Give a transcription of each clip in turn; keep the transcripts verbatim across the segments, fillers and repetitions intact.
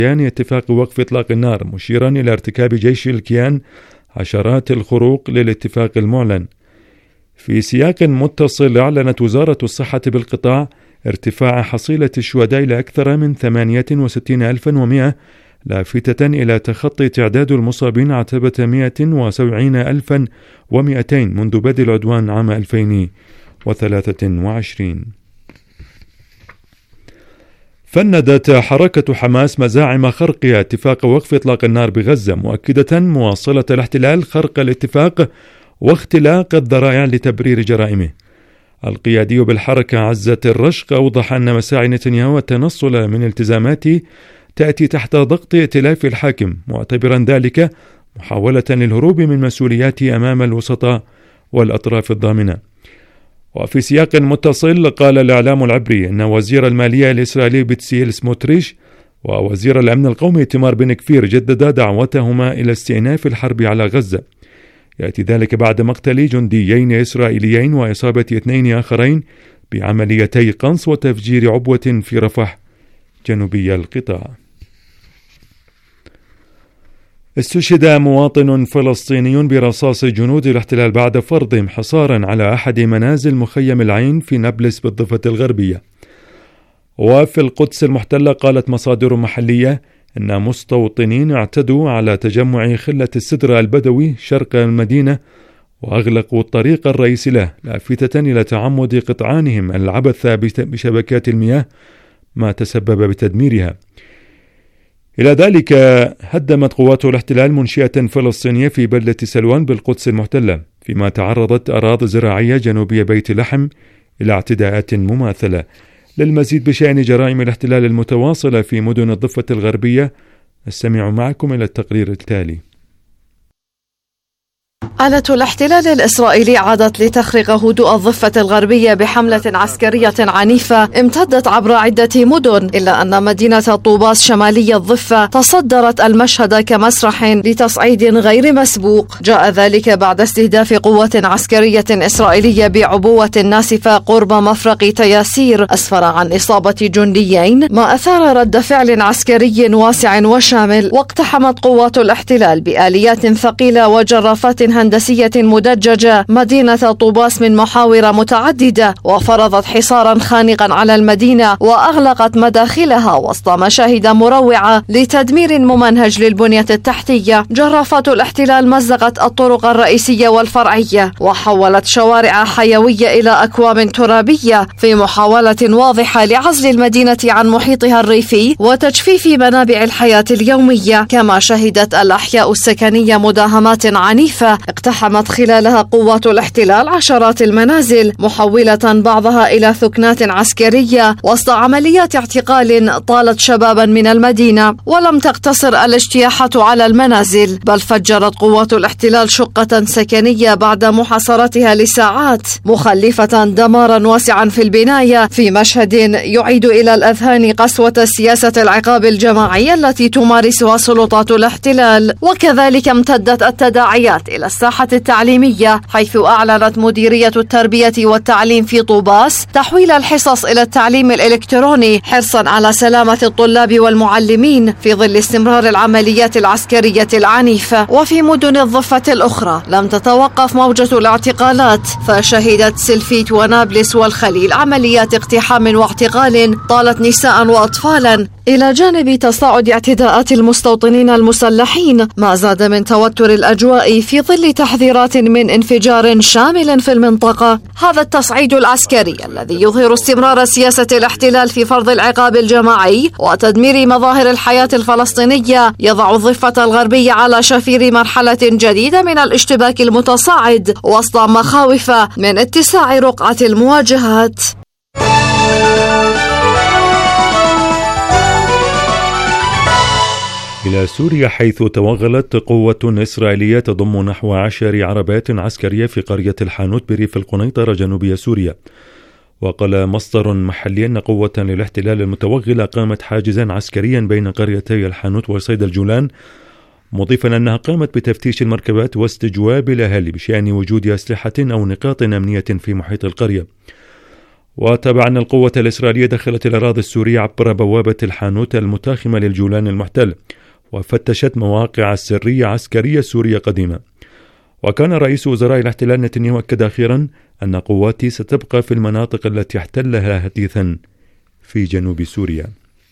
اتفاق وقف إطلاق النار، مشيرا إلى ارتكاب جيش الكيان عشرات الخروق للاتفاق المعلن. في سياق متصل، أعلنت وزارة الصحة بالقطاع ارتفاع حصيلة الشهداء إلى أكثر من ثمانية وستين ألفا ومئة، لافتة إلى تخطي تعداد المصابين عتبة مئة وسبعين ألفا ومئتين منذ بدء العدوان عام ألفين وثلاثة وعشرين. فندت حركة حماس مزاعم خرق اتفاق وقف إطلاق النار بغزة، مؤكدة مواصلة الاحتلال خرق الاتفاق واختلاق الذرائع لتبرير جرائمه. القيادي بالحركة عزة الرشق أوضح أن مساعي نتنياهو التنصل من التزاماته تأتي تحت ضغط ائتلاف الحاكم، معتبرا ذلك محاولة للهروب من مسؤولياته أمام الوسطاء والأطراف الضامنة. وفي سياق متصل، قال الإعلام العبري أن وزير المالية الإسرائيلي بتسيل سموتريش ووزير الأمن القومي تمار بن كفير جددا دعوتهما إلى استئناف الحرب على غزة. يأتي ذلك بعد مقتل جنديين إسرائيليين وإصابة اثنين آخرين بعمليتي قنص وتفجير عبوة في رفح جنوبي القطاع. استشهد مواطن فلسطيني برصاص جنود الاحتلال بعد فرضهم حصارا على أحد منازل مخيم العين في نابلس بالضفة الغربية. وفي القدس المحتلة، قالت مصادر محلية أن مستوطنين اعتدوا على تجمع خلة السدرة البدوي شرق المدينة وأغلقوا الطريق الرئيسي له، لافتة إلى تعمد قطعانهم العبث بشبكات المياه ما تسبب بتدميرها. إلى ذلك، هدمت قوات الاحتلال منشئة فلسطينية في بلدة سلوان بالقدس المحتلة، فيما تعرضت أراضي زراعية جنوبية بيت لحم إلى اعتداءات مماثلة. للمزيد بشأن جرائم الاحتلال المتواصلة في مدن الضفة الغربية، نستمع معكم إلى التقرير التالي. آلة الاحتلال الإسرائيلي عادت لتخرق هدوء الضفة الغربية بحملة عسكرية عنيفة امتدت عبر عدة مدن، إلا أن مدينة طوباس شمالي الضفة تصدرت المشهد كمسرح لتصعيد غير مسبوق. جاء ذلك بعد استهداف قوة عسكرية إسرائيلية بعبوة ناسفة قرب مفرق تياسير أسفر عن إصابة جنديين، ما أثار رد فعل عسكري واسع وشامل. واقتحمت قوات الاحتلال بآليات ثقيلة وجرافات هندسية مدججة مدينة طوباس من محاور متعددة، وفرضت حصارا خانقا على المدينة وأغلقت مداخلها وسط مشاهد مروعة لتدمير ممنهج للبنية التحتية. جرافات الاحتلال مزقت الطرق الرئيسية والفرعية وحولت شوارع حيوية إلى أكوام ترابية في محاولة واضحة لعزل المدينة عن محيطها الريفي وتجفيف منابع الحياة اليومية. كما شهدت الأحياء السكنية مداهمات عنيفة اقتحمت خلالها قوات الاحتلال عشرات المنازل، محولة بعضها إلى ثكنات عسكرية وسط عمليات اعتقال طالت شبابا من المدينة. ولم تقتصر الاجتياحة على المنازل، بل فجرت قوات الاحتلال شقة سكنية بعد محاصرتها لساعات، مخلفة دمارا واسعا في البناية، في مشهد يعيد إلى الأذهان قسوة سياسة العقاب الجماعي التي تمارسها سلطات الاحتلال. وكذلك امتدت التداعيات إلى الساحة التعليمية، حيث أعلنت مديرية التربية والتعليم في طوباس تحويل الحصص إلى التعليم الإلكتروني حرصا على سلامة الطلاب والمعلمين في ظل استمرار العمليات العسكرية العنيفة. وفي مدن الضفة الأخرى لم تتوقف موجة الاعتقالات، فشهدت سلفيت ونابلس والخليل عمليات اقتحام واعتقال طالت نساء وأطفالا، إلى جانب تصاعد اعتداءات المستوطنين المسلحين، ما زاد من توتر الأجواء في ظل تحذيرات من انفجار شامل في المنطقة. هذا التصعيد العسكري الذي يظهر استمرار سياسة الاحتلال في فرض العقاب الجماعي وتدمير مظاهر الحياة الفلسطينية يضع الضفة الغربية على شفير مرحلة جديدة من الاشتباك المتصاعد وسط مخاوف من اتساع رقعة المواجهات. إلى سوريا، حيث توغلت قوة إسرائيلية تضم نحو عشر عربات عسكرية في قرية الحانوت بريف القنيطرة جنوبية سوريا. وقال مصدر محلي أن قوة للاحتلال المتوغلة قامت حاجزا عسكريا بين قريتي الحانوت وصيد الجولان، مضيفا أنها قامت بتفتيش المركبات واستجواب الأهالي بشأن وجود أسلحة أو نقاط أمنية في محيط القرية. وتابع أن القوة الإسرائيلية دخلت الأراضي السورية عبر بوابة الحانوت المتاخمة للجولان المحتل، وفتشت مواقع سرية عسكرية سورية قديمة. وكان رئيس وزراء الاحتلال نتنياهو أكد أخيرا أن قواتي ستبقى في المناطق التي احتلها حديثا في جنوب سوريا.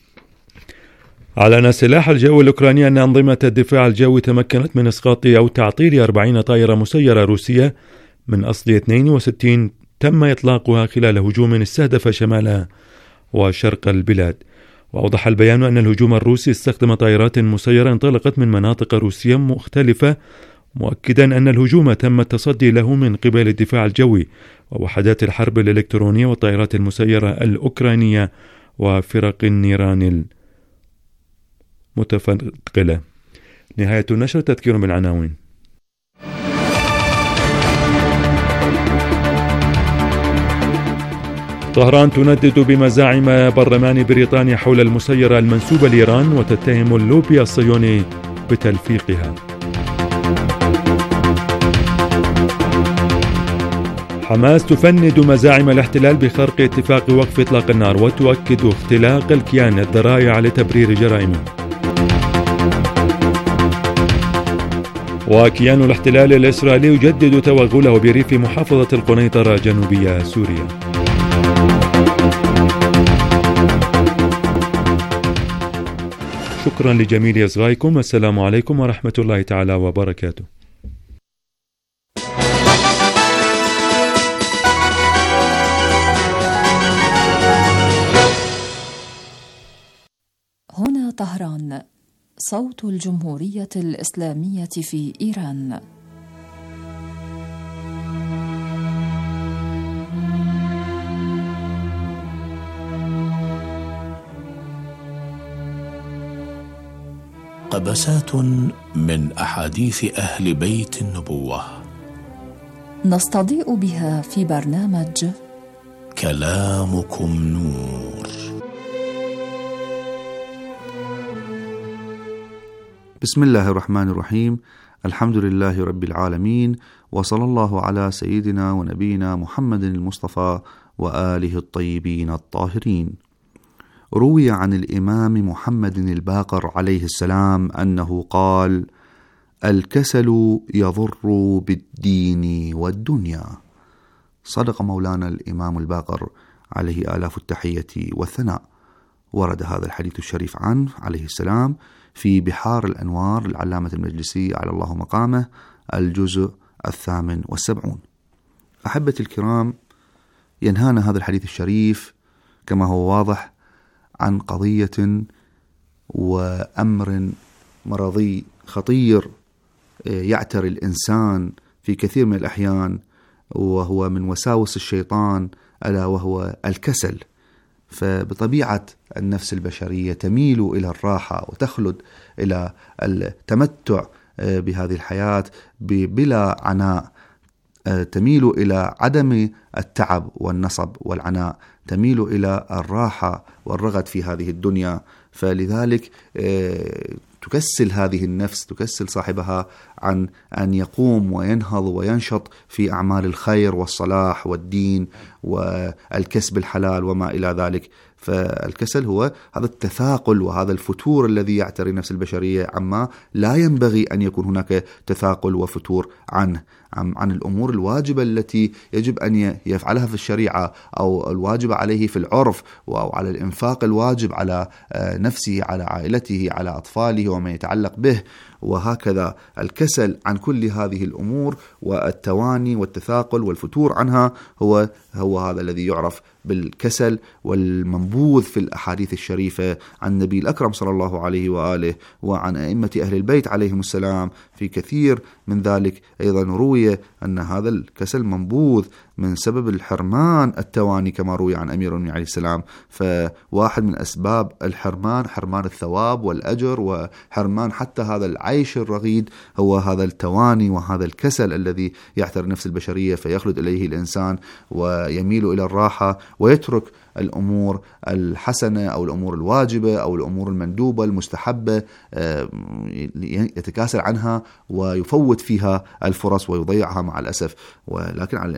أعلن سلاح الجو الأوكراني أن أنظمة الدفاع الجوي تمكنت من إسقاط أو تعطيل أربعين طائرة مسيرة روسية من أصل اثنين وستين تم إطلاقها خلال هجوم استهدف شمال وشرق البلاد. وأوضح البيان أن الهجوم الروسي استخدم طائرات مسيرة انطلقت من مناطق روسية مختلفة، مؤكدا أن الهجوم تم التصدي له من قبل الدفاع الجوي ووحدات الحرب الإلكترونية والطائرات المسيرة الأوكرانية وفرق النيران المتفنقلة. نهاية النشر. تذكير بالعناوين. طهران تندد بمزاعم برلمان بريطانيا حول المسيرة المنسوبة لإيران وتتهم اللوبي الصهيوني بتلفيقها. حماس تفند مزاعم الاحتلال بخرق اتفاق وقف إطلاق النار وتؤكد اختلاق الكيان الذرائع لتبرير جرائمه. وكيان الاحتلال الإسرائيلي يجدد توغله بريف محافظة القنيطرة جنوبية سوريا. شكرا لجميل إصغائكم. السلام عليكم ورحمة الله تعالى وبركاته. هنا طهران، صوت الجمهورية الإسلامية في إيران. قبسات من أحاديث أهل بيت النبوة نستضيء بها في برنامج كلامكم نور. بسم الله الرحمن الرحيم. الحمد لله رب العالمين، وصلى الله على سيدنا ونبينا محمد المصطفى وآله الطيبين الطاهرين. روي عن الإمام محمد الباقر عليه السلام أنه قال: الكسل يضر بالدين والدنيا. صدق مولانا الإمام الباقر عليه آلاف التحية والثناء. ورد هذا الحديث الشريف عنه عليه السلام في بحار الأنوار العلامة المجلسي على الله مقامه، الجزء الثامن والسبعون. أحبتي الكرام، ينهانا هذا الحديث الشريف كما هو واضح عن قضية وأمر مرضي خطير يعتري الإنسان في كثير من الأحيان، وهو من وساوس الشيطان، ألا وهو الكسل. فبطبيعة النفس البشرية تميل إلى الراحة وتخلد إلى التمتع بهذه الحياة بلا عناء، تميل إلى عدم التعب والنصب والعناء، تميل إلى الراحة والرغد في هذه الدنيا. فلذلك تكسل هذه النفس، تكسل صاحبها عن أن يقوم وينهض وينشط في أعمال الخير والصلاح والدين والكسب الحلال وما إلى ذلك. فالكسل هو هذا التثاقل وهذا الفتور الذي يعتري النفس البشرية عما لا ينبغي أن يكون هناك تثاقل وفتور عنه، عن الأمور الواجبة التي يجب أن يفعلها في الشريعة، أو الواجب عليه في العرف، أو على الإنفاق الواجب على نفسه، على عائلته، على أطفاله وما يتعلق به. وهكذا الكسل عن كل هذه الأمور والتواني والتثاقل والفتور عنها هو هو هذا الذي يعرف بالكسل، والمنبوذ في الأحاديث الشريفة عن النبي الأكرم صلى الله عليه وآله وعن أئمة أهل البيت عليهم السلام. في كثير من ذلك أيضا روي أن هذا الكسل منبوذ من سبب الحرمان التواني، كما روي عن أمير المؤمنين عليه السلام. فواحد من أسباب الحرمان حرمان الثواب والأجر، وحرمان حتى هذا العيش الرغيد، هو هذا التواني وهذا الكسل الذي يعتري النفس البشرية، فيخلد إليه الإنسان ويميل إلى الراحة ويترك الأمور الحسنة أو الأمور الواجبة أو الأمور المندوبة المستحبة، يتكاسل عنها ويفوت فيها الفرص ويضيعها مع الأسف. ولكن على الإنسان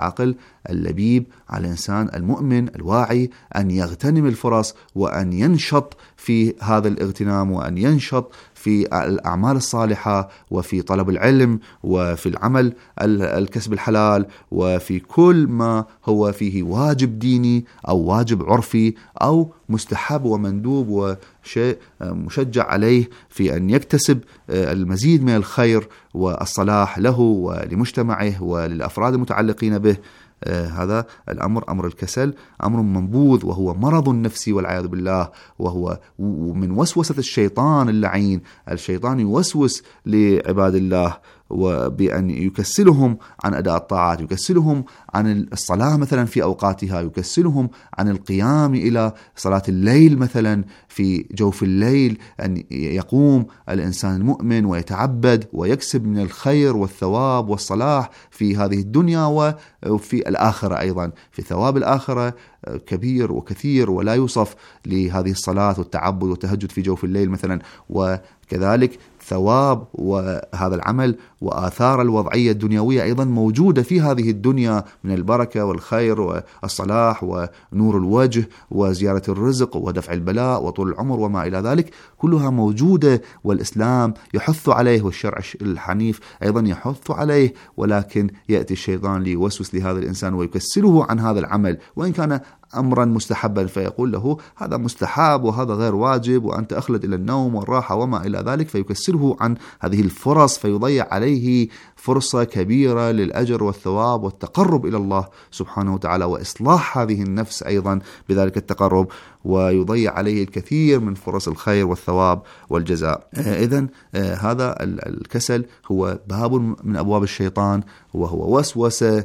العقل اللبيب، على الإنسان المؤمن الواعي أن يغتنم الفرص وأن ينشط في هذا الاغتنام، وأن ينشط في الأعمال الصالحة، وفي طلب العلم، وفي العمل الكسب الحلال، وفي كل ما هو فيه واجب ديني أو واجب عرفي أو مستحب ومندوب وشيء مشجع عليه في أن يكتسب المزيد من الخير والصلاح له ولمجتمعه وللأفراد المتعلقين به. آه هذا الأمر، أمر الكسل، أمر منبوذ، وهو مرض نفسي والعياذ بالله، وهو من وسوسة الشيطان اللعين. الشيطان يوسوس لعباد الله وبأن يكسلهم عن أداء الطاعات، يكسلهم عن الصلاة مثلا في أوقاتها، يكسلهم عن القيام إلى صلاة الليل مثلا في جوف الليل، أن يقوم الإنسان المؤمن ويتعبد ويكسب من الخير والثواب والصلاح في هذه الدنيا وفي الآخرة أيضا. في ثواب الآخرة كبير وكثير ولا يوصف لهذه الصلاة والتعبد والتهجد في جوف الليل مثلا، وكذلك ثواب وهذا العمل وآثار الوضعية الدنيوية أيضا موجودة في هذه الدنيا من البركة والخير والصلاح ونور الوجه وزيارة الرزق ودفع البلاء وطول العمر وما إلى ذلك، كلها موجودة والإسلام يحث عليه والشرع الحنيف أيضا يحث عليه. ولكن يأتي الشيطان ليوسوس لهذا الإنسان ويكسله عن هذا العمل، وإن كان أمرا مستحبا فيقول له هذا مستحب وهذا غير واجب وأنت أخلد إلى النوم والراحة وما إلى ذلك، فيكسله عن هذه الفرص، فيضيع عليه فرصة كبيرة للأجر والثواب والتقرب إلى الله سبحانه وتعالى وإصلاح هذه النفس أيضا بذلك التقرب، ويضيع عليه الكثير من فرص الخير والثواب والجزاء. إذن هذا الكسل هو باب من أبواب الشيطان، وهو وسوسة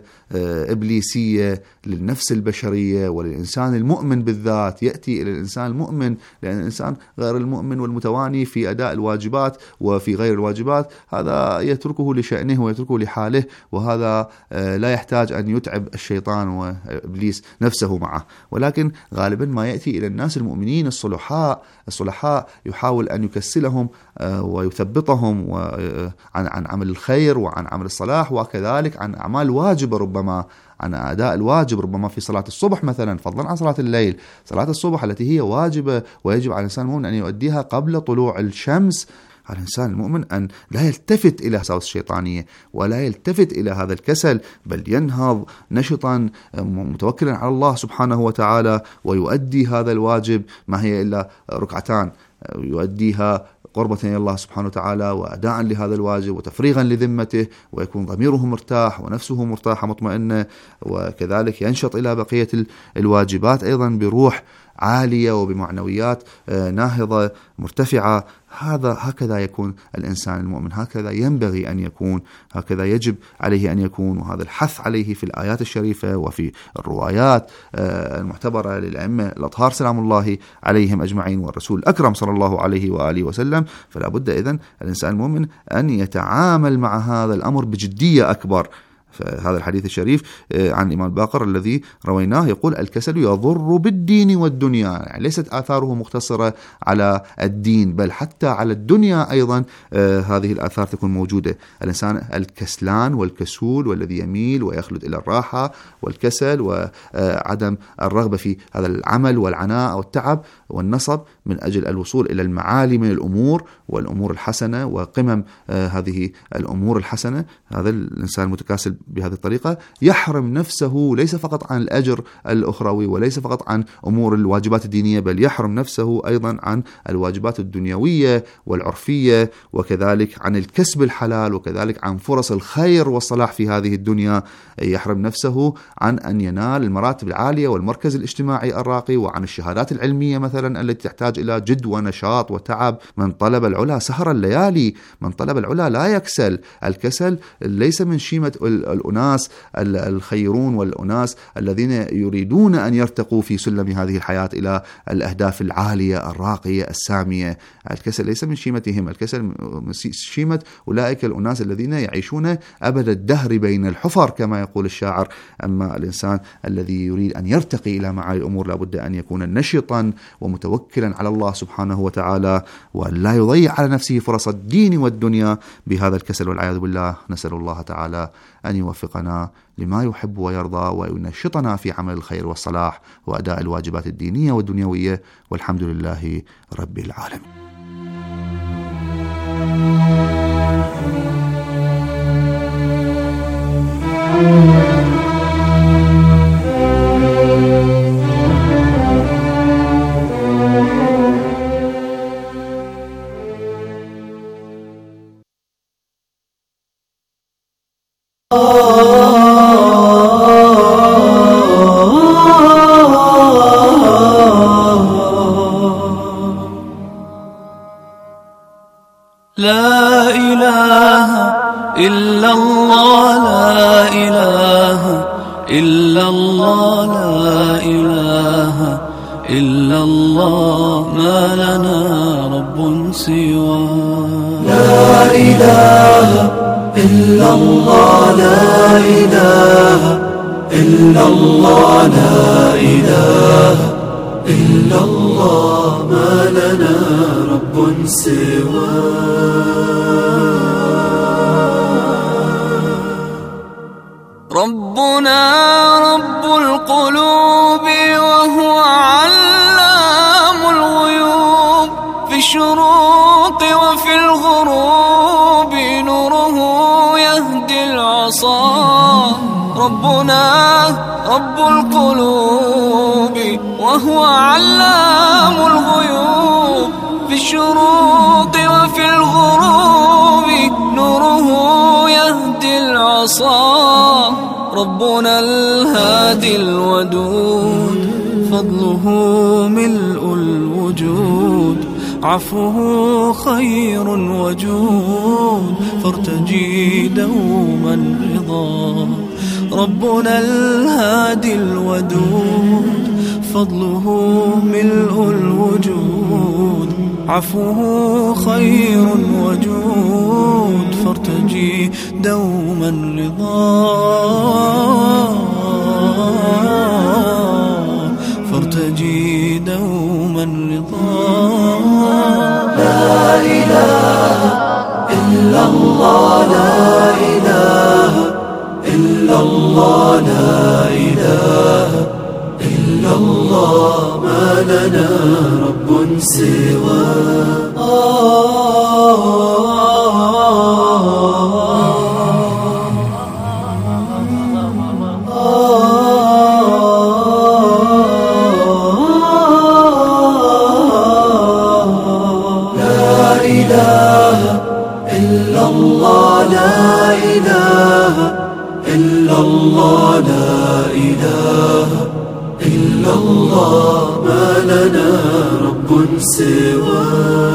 إبليسية للنفس البشرية وللإنسان المؤمن بالذات. يأتي إلى الإنسان المؤمن، لأن الإنسان غير المؤمن والمتواني في أداء الواجبات وفي غير الواجبات هذا يتركه لشأنه ويتركه لحاله، وهذا لا يحتاج أن يتعب الشيطان وإبليس نفسه معه. ولكن غالبا ما يأتي إلى الناس المؤمنين الصلحاء الصلحاء يحاول أن يكسلهم ويثبطهم عن عن عمل الخير وعن عمل الصلاح، وكذلك عن أعمال واجبة، ربما عن أداء الواجب، ربما في صلاة الصبح مثلا، فضلا عن صلاة الليل. صلاة الصبح التي هي واجبة ويجب على الإنسان المؤمن أن يؤديها قبل طلوع الشمس. على الإنسان المؤمن أن لا يلتفت إلى وساوس الشيطانية ولا يلتفت إلى هذا الكسل، بل ينهض نشطا متوكلا على الله سبحانه وتعالى ويؤدي هذا الواجب، ما هي إلا ركعتان، يؤديها قربة إلى الله سبحانه وتعالى وأداء لهذا الواجب وتفريغا لذمته، ويكون ضميره مرتاح ونفسه مرتاحة مطمئنة، وكذلك ينشط إلى بقية الواجبات أيضا بروح عالية وبمعنويات ناهضة مرتفعة. هذا هكذا يكون الإنسان المؤمن، هكذا ينبغي أن يكون، هكذا يجب عليه أن يكون، وهذا الحث عليه في الآيات الشريفة وفي الروايات المعتبرة للأئمة الأطهار سلام الله عليهم أجمعين والرسول الأكرم صلى الله عليه وآله وسلم. فلا بد إذن الإنسان المؤمن أن يتعامل مع هذا الأمر بجدية أكبر. فهذا الحديث الشريف عن الإمام الباقر الذي رويناه يقول الكسل يضر بالدين والدنيا، يعني ليست آثاره مقتصرة على الدين بل حتى على الدنيا أيضا آه هذه الآثار تكون موجودة. الإنسان الكسلان والكسول والذي يميل ويخلد إلى الراحة والكسل وعدم الرغبة في هذا العمل والعناء والتعب والنصب من أجل الوصول إلى المعالي من الأمور والأمور الحسنة وقمم آه هذه الأمور الحسنة، هذا الإنسان المتكاسل بهذه الطريقة يحرم نفسه ليس فقط عن الأجر الأخروي وليس فقط عن أمور الواجبات الدينية، بل يحرم نفسه أيضا عن الواجبات الدنيوية والعرفية، وكذلك عن الكسب الحلال، وكذلك عن فرص الخير والصلاح في هذه الدنيا. يحرم نفسه عن أن ينال المراتب العالية والمركز الاجتماعي الراقي، وعن الشهادات العلمية مثلا التي تحتاج إلى جد ونشاط وتعب. من طلب العلا سهر الليالي، من طلب العلا لا يكسل. الكسل ليس من شيمة الأناس الخيرون والأناس الذين يريدون أن يرتقوا في سلم هذه الحياة إلى الأهداف العالية الراقية السامية. الكسل ليس من شيمتهم، الكسل من شيمة أولئك الأناس الذين يعيشون أبد الدهر بين الحفر كما يقول الشاعر. أما الإنسان الذي يريد أن يرتقي إلى معالي الأمور لابد أن يكون نشطا ومتوكلا على الله سبحانه وتعالى، وأن لا يضيع على نفسه فرص الدين والدنيا بهذا الكسل والعياذ بالله. نسأل الله تعالى أن يوفقنا لما يحب ويرضى وينشطنا في عمل الخير والصلاح وأداء الواجبات الدينية والدنيوية، والحمد لله رب العالمين. لا إله إلا الله، لا إله إلا الله، لا إله إلا الله، ما لنا رب سوى. لا إله إلا الله، لا إله إلا الله، لا إله إلا الله، ما لنا رب سوى. ربنا رب القلوب وهو علام الغيوب، في الشروق وفي الغروب نوره يهدي العصا. ربنا رب القلوب وهو علام الغيوب، في الشروق وفي الغروب نوره يهدي العصا. ربنا الهادي الودود، فضله ملء الوجود، عفوه خير وجود، فارتجي دوما رضا. ربنا الهادي الودود، فضله ملء الوجود، عفوه خير وجود، فارتجي دوما رضا. فارتجي دوما رضا. لا إله إلا الله، لا إله إلا الله، لا إله إلا الله، ما لنا رب سوى. لا إله إلا الله، لا إله إلا الله، لا إله إلا الله، ما لنا رب سوى.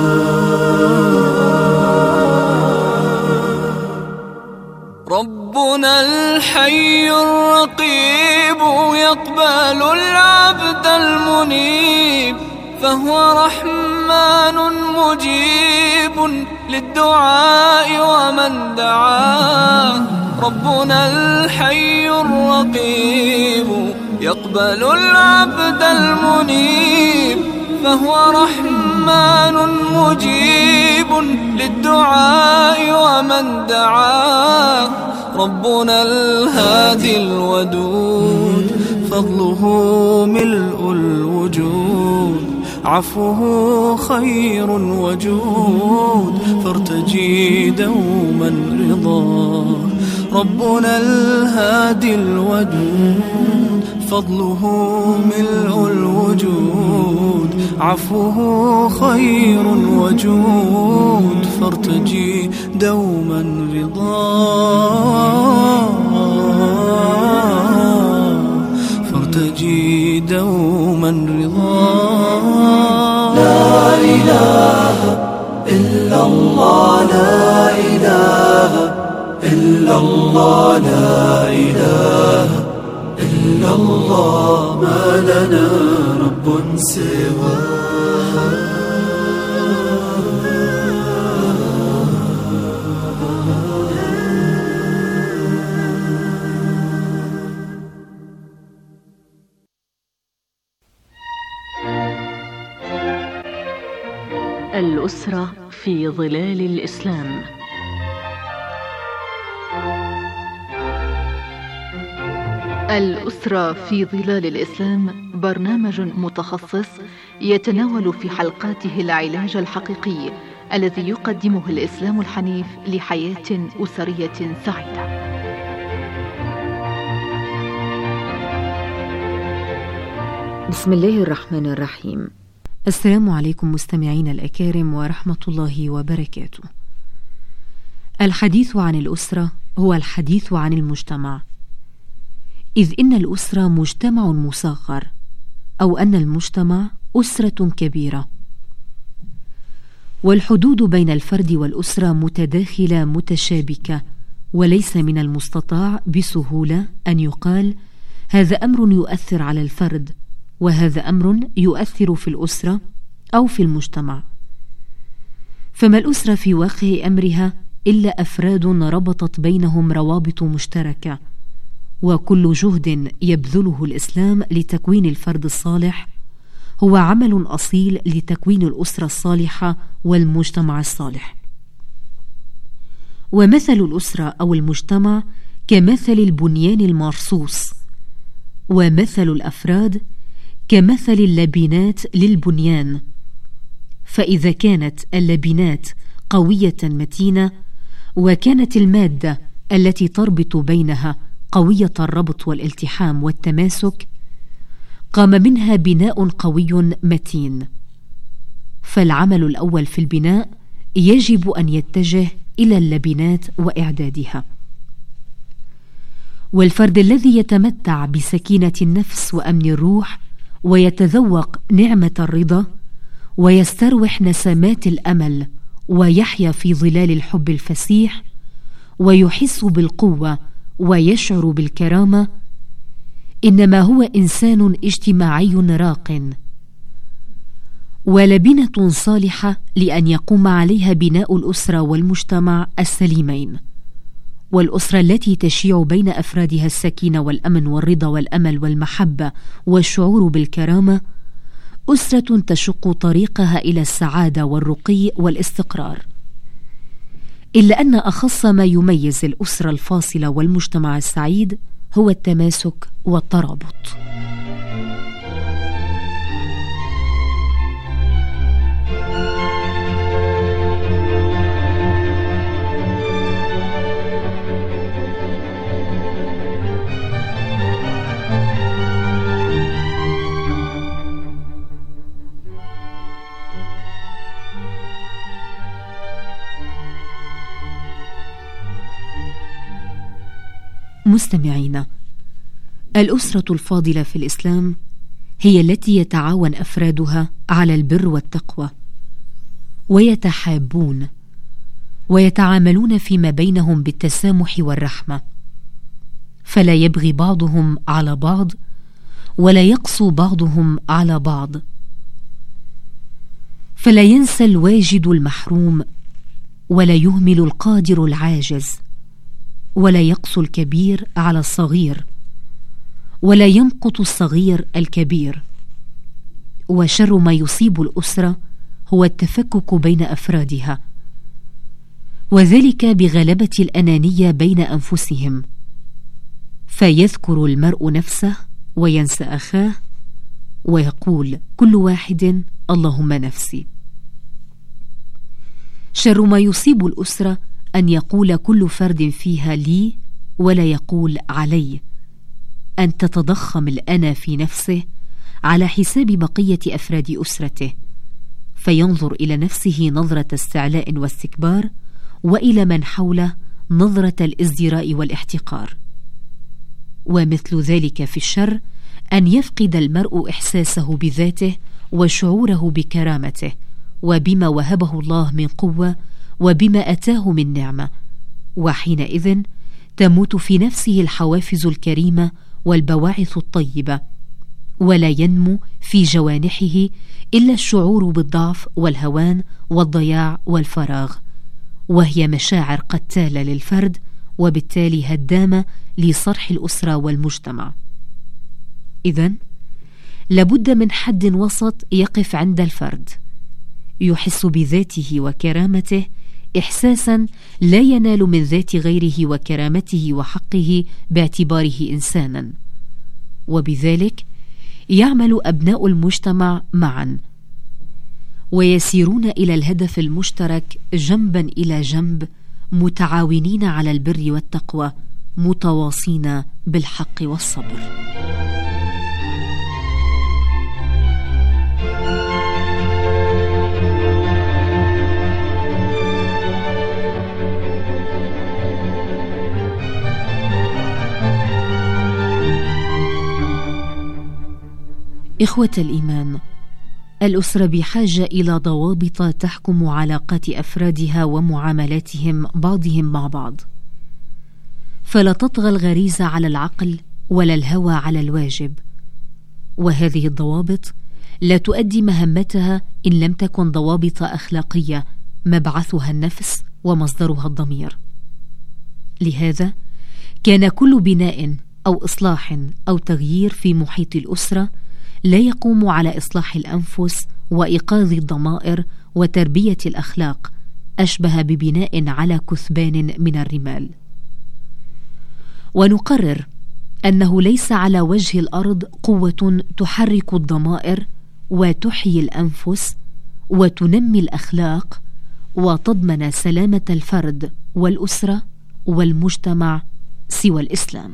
ربنا الحي الرقيب يقبل العبد المنيب، فهو رحمن مجيب للدعاء ومن دعاه. ربنا الحي الرقيب يقبل العبد المنيب، فهو رحمن مجيب للدعاء ومن دعاه. ربنا الهادي الودود، فضله ملء الوجود، عفوه خير وجود، فارتجي دوما رضا. ربنا الهادي الودود، فضله ملء الوجود، عفوه خير وجود، فارتجي دوما رضا. فارتجي دوما رضا. لا إله إلا الله، لا إله إلا الله، لا إله إلا الله، ما لنا رب سوى. الأسرة في ظلال الإسلام. الأسرة في ظلال الإسلام برنامج متخصص يتناول في حلقاته العلاج الحقيقي الذي يقدمه الإسلام الحنيف لحياة أسرية سعيدة. بسم الله الرحمن الرحيم. السلام عليكم مستمعين الأكارم ورحمة الله وبركاته. الحديث عن الأسرة هو الحديث عن المجتمع، إذ إن الأسرة مجتمع مصغر، أو أن المجتمع أسرة كبيرة، والحدود بين الفرد والأسرة متداخلة متشابكة، وليس من المستطاع بسهولة أن يقال هذا أمر يؤثر على الفرد وهذا أمر يؤثر في الأسرة أو في المجتمع. فما الأسرة في واقع أمرها إلا أفراد ربطت بينهم روابط مشتركة، وكل جهد يبذله الإسلام لتكوين الفرد الصالح هو عمل أصيل لتكوين الأسرة الصالحة والمجتمع الصالح. ومثل الأسرة أو المجتمع كمثل البنيان المرصوص، ومثل الأفراد كمثل اللبنات للبنيان، فإذا كانت اللبنات قوية متينة وكانت المادة التي تربط بينها قوية الربط والالتحام والتماسك قام منها بناء قوي متين. فالعمل الأول في البناء يجب أن يتجه إلى اللبنات وإعدادها. والفرد الذي يتمتع بسكينة النفس وأمن الروح ويتذوق نعمة الرضا ويستروح نسمات الأمل ويحيا في ظلال الحب الفسيح ويحس بالقوة ويشعر بالكرامة، إنما هو إنسان اجتماعي راق، ولبنة صالحة لأن يقوم عليها بناء الأسرة والمجتمع السليمين. والأسرة التي تشيع بين أفرادها السكينة والأمن والرضا والأمل والمحبة والشعور بالكرامة أسرة تشق طريقها إلى السعادة والرقي والاستقرار. إلا أن أخص ما يميز الأسرة الفاصلة والمجتمع السعيد هو التماسك والترابط. مستمعينا، الأسرة الفاضلة في الإسلام هي التي يتعاون أفرادها على البر والتقوى، ويتحابون ويتعاملون فيما بينهم بالتسامح والرحمة، فلا يبغي بعضهم على بعض ولا يقسو بعضهم على بعض، فلا ينسى الواجد المحروم ولا يهمل القادر العاجز، ولا يقسو الكبير على الصغير ولا يمقت الصغير الكبير. وشر ما يصيب الأسرة هو التفكك بين أفرادها، وذلك بغلبة الأنانية بين أنفسهم، فيذكر المرء نفسه وينسى أخاه ويقول كل واحد اللهم نفسي. شر ما يصيب الأسرة أن يقول كل فرد فيها لي ولا يقول علي، أن تتضخم الأنا في نفسه على حساب بقية أفراد أسرته، فينظر إلى نفسه نظرة استعلاء واستكبار، وإلى من حوله نظرة الازدراء والاحتقار. ومثل ذلك في الشر أن يفقد المرء إحساسه بذاته وشعوره بكرامته وبما وهبه الله من قوة وبما أتاه من نعمة، وحينئذ تموت في نفسه الحوافز الكريمة والبواعث الطيبة، ولا ينمو في جوانحه إلا الشعور بالضعف والهوان والضياع والفراغ، وهي مشاعر قتالة للفرد وبالتالي هدامة لصرح الأسرة والمجتمع. إذن لابد من حد وسط يقف عند الفرد، يحس بذاته وكرامته إحساسا لا ينال من ذات غيره وكرامته وحقه باعتباره إنسانا، وبذلك يعمل أبناء المجتمع معا ويسيرون إلى الهدف المشترك جنبا إلى جنب، متعاونين على البر والتقوى، متواصين بالحق والصبر. إخوة الإيمان، الأسرة بحاجة إلى ضوابط تحكم علاقات أفرادها ومعاملاتهم بعضهم مع بعض، فلا تطغى الغريزة على العقل ولا الهوى على الواجب، وهذه الضوابط لا تؤدي مهمتها إن لم تكن ضوابط أخلاقية مبعثها النفس ومصدرها الضمير. لهذا كان كل بناء أو إصلاح أو تغيير في محيط الأسرة لا يقوم على إصلاح الأنفس وإيقاظ الضمائر وتربية الأخلاق أشبه ببناء على كثبان من الرمال. ونقرر أنه ليس على وجه الأرض قوة تحرك الضمائر وتحيي الأنفس وتنمي الأخلاق وتضمن سلامة الفرد والأسرة والمجتمع سوى الإسلام.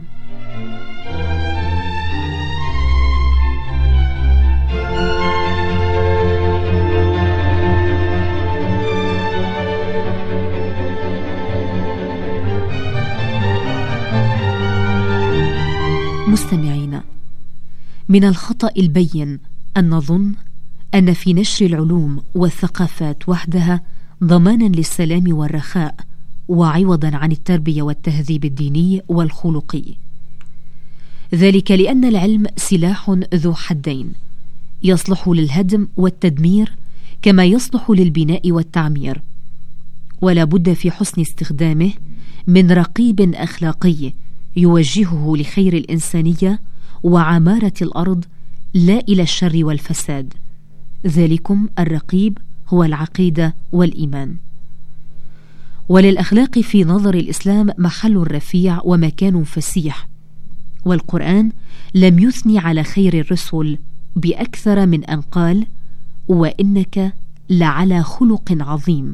مستمعينا، من الخطأ البين أن نظن أن في نشر العلوم والثقافات وحدها ضمانا للسلام والرخاء وعوضا عن التربية والتهذيب الديني والخلقي، ذلك لأن العلم سلاح ذو حدين، يصلح للهدم والتدمير كما يصلح للبناء والتعمير، ولا بد في حسن استخدامه من رقيب أخلاقي يوجهه لخير الإنسانية وعمارة الأرض لا إلى الشر والفساد. ذلكم الرقيب هو العقيدة والإيمان. وللأخلاق في نظر الإسلام محل رفيع ومكان فسيح، والقرآن لم يثني على خير الرسل بأكثر من أن قال: وإنك لعلى خلق عظيم.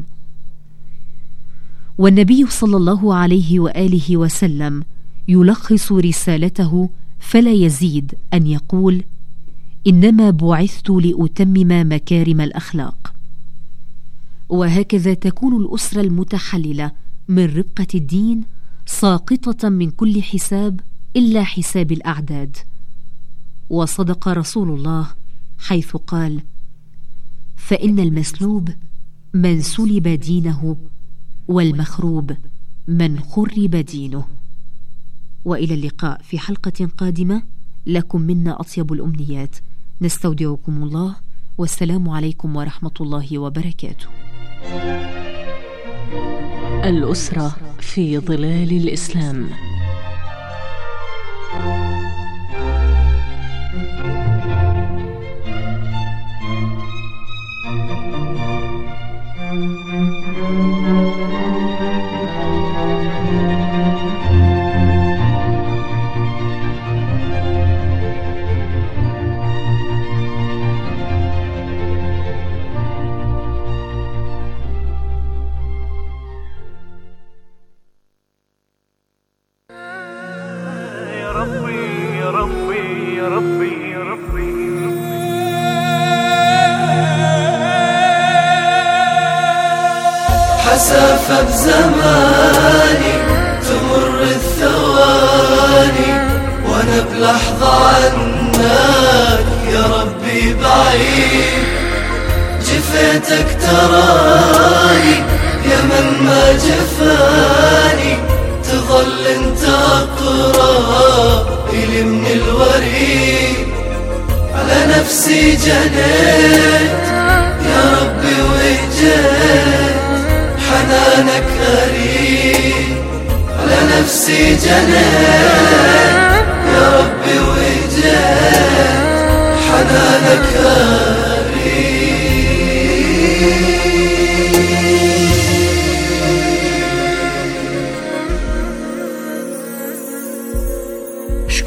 والنبي صلى الله عليه وآله وسلم يلخص رسالته فلا يزيد أن يقول: إنما بعثت لأتمم مكارم الأخلاق. وهكذا تكون الأسرة المتحللة من ربقة الدين ساقطة من كل حساب إلا حساب الأعداد. وصدق رسول الله حيث قال: فإن المسلوب من سلب دينه والمخروب من خرب دينه. وإلى اللقاء في حلقة قادمة، لكم منا أطيب الأمنيات. نستودعكم الله، والسلام عليكم ورحمة الله وبركاته. الأسرة في ظلال الإسلام. حسافة بزماني تمر الثواني وانا بلحظة عنك يا ربي بعيد. جفيتك تراني يا من ما جفاني، تظل انت اقرب الي من الوريد. على نفسي جنيت يا ربي وجيت، حنانك قريب. على نفسي جنيت يا ربي وجيت، حنانك قريب.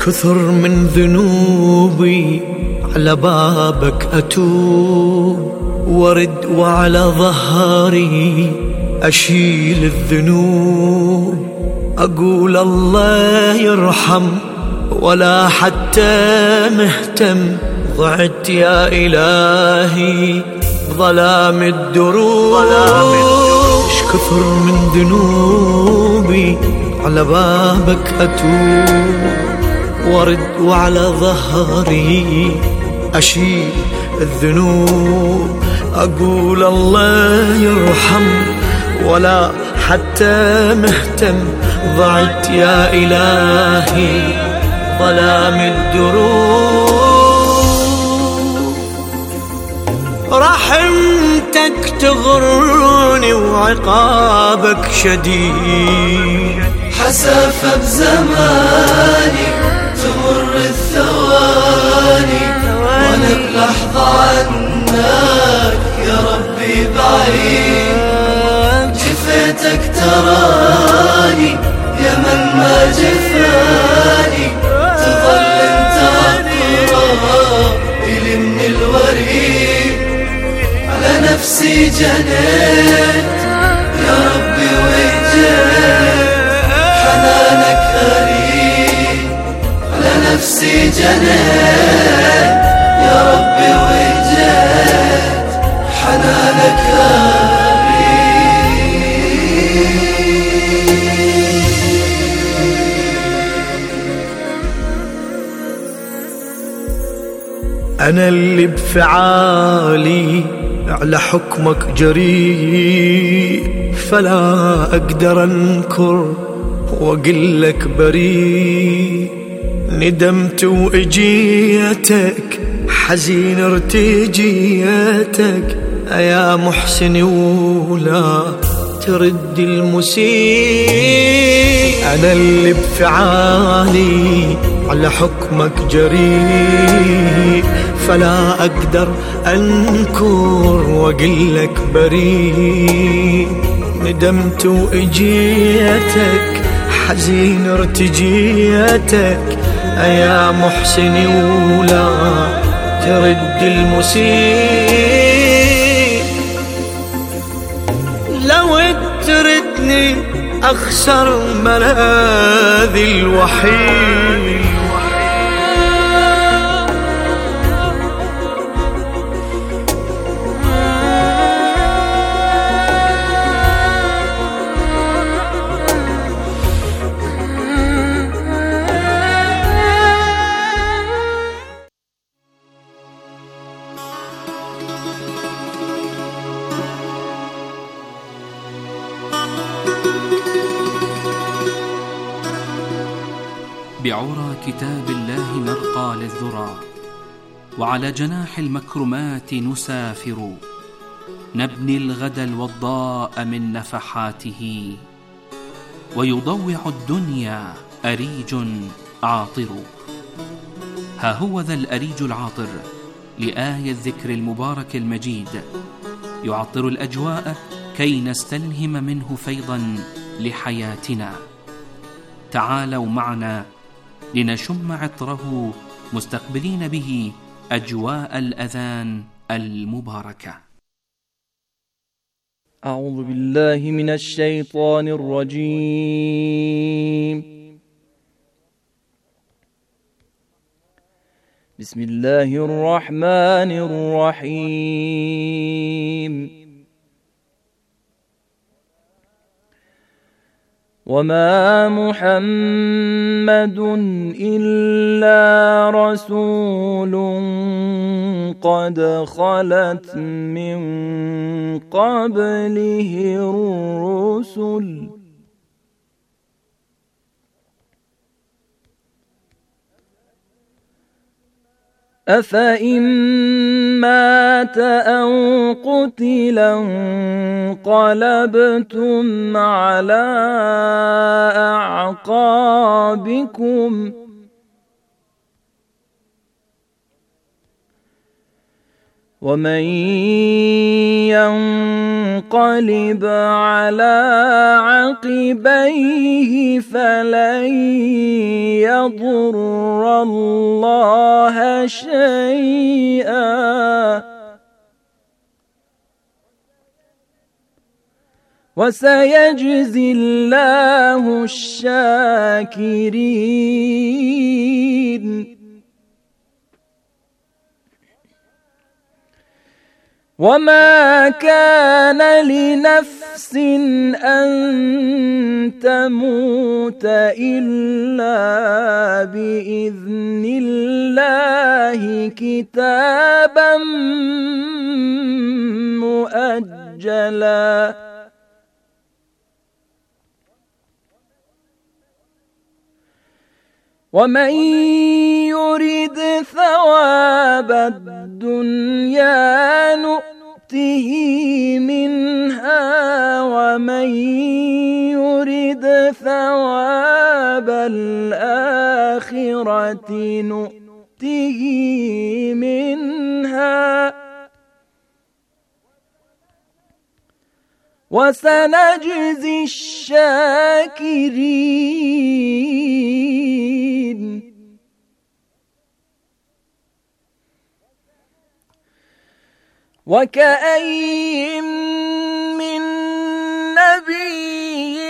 كثر من ذنوبي على بابك أتوب، ورد وعلى ظهري أشيل الذنوب، أقول الله يرحم ولا حتى مهتم، ضعت يا إلهي ظلام الدروب. اش كثر من ذنوبي على بابك أتوب، ورد وعلى ظهري أشيل الذنوب، أقول الله يرحم ولا حتى مهتم، ضعت يا إلهي ظلام الدروب. رحمتك تغرني وعقابك شديد، حسافة بزماني تمر الثواني، وانا بلحظة عنك يا ربي بعيد، جفيتك تراني يا من ما جفاني، تظل انت اقرب الي من الوريد، على نفسي جنيت يا ربي وجيت، حنانك قريب، على نفسي جنيت يا ربي وجيت، حنانك قريب. أنا اللي بفعالي على حكمك جريء، فلا أقدر أنكر وأقلك بريء، ندمت وإجيتك حزين ارتجيتك، يا محسن ولا ترد المسيء. أنا اللي بفعالي على حكمك جريء، فلا أقدر أنكر وأقلك بريء، ندمت وإجيتك حزين ارتجيتك، يا محسن ولا ترد المسيء. لو تردني أخسر ملاذي الوحيد، بعرى كتاب الله نرقى للذرى، وعلى جناح المكرمات نسافر، نبني الغد الوضاء من نفحاته، ويضوع الدنيا أريج عاطر. ها هو ذا الأريج العاطر لآية الذكر المبارك المجيد، يعطر الأجواء كي نستلهم منه فيضا لحياتنا. تعالوا معنا لنشم عطره مستقبلين به أجواء الأذان المباركة. أعوذ بالله من الشيطان الرجيم. بسم الله الرحمن الرحيم. وما محمد إلا رسول قد خلت من قبله الرسل أفإن مات أو قتلا انقلبتم على أعقابكم ومن ينقلب على عقبيه فلن يضر الله شيئا وسيجزي الله الشاكرين. وما كان لنفس أن تموت إلا بإذن الله كتابا مؤجلا ومن يرد ثواب الدنيا نؤته منها ومن يرد ثواب الآخرة نؤته منها وسنجزي الشاكرين. وكأين من نبي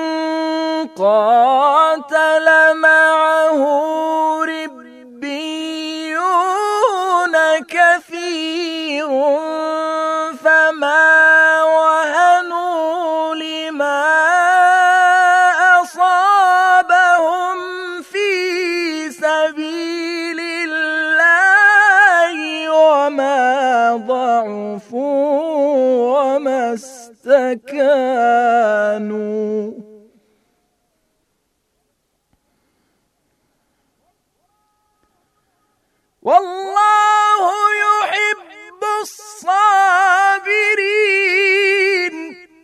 قاتل معه ربيون كثير فما وهنوا لما أصابهم في سبيل الله وما ضعفوا وما استكانوا والله يحب الصابرين.